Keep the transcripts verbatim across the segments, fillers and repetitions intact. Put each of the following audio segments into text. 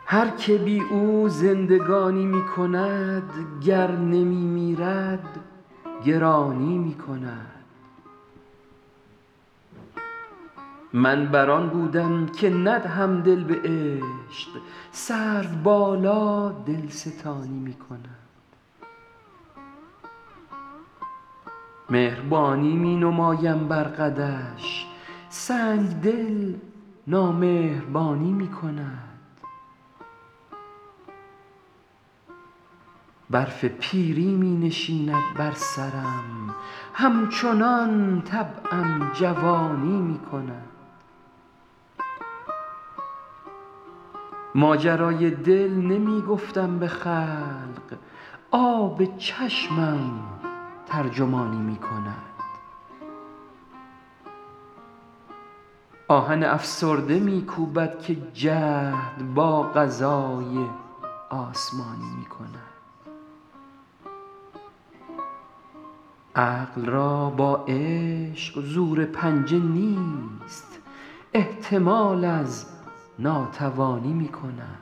هر که بی او زندگانی می کند گر نمی میرد گرانی می کند. من بر آن بودم که ندهم دل به عشق، سروبالا دلستانی می کند. مهربانی می نمایم بر قدش، سنگدل نامهربانی می کند. برف پیری می نشیند بر سرم، همچنان طبعم جوانی می کند. ماجرای دل نمی گفتم به خلق، آب چشمم ترجمانی می کند. آهن افسرده می کوبد که جهد با قضای آسمانی می کند. عقل را با عشق زور پنجه نیست، احتمال از ناتوانی می کند.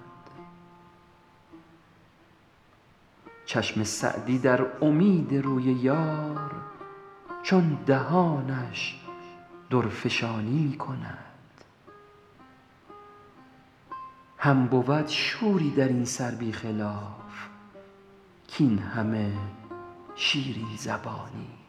چشم سعدی در امید روی یار، چون دهانش درفشانی می کند. هم بود شوری در این سر بی خلاف، کاین همه شیرین زبانی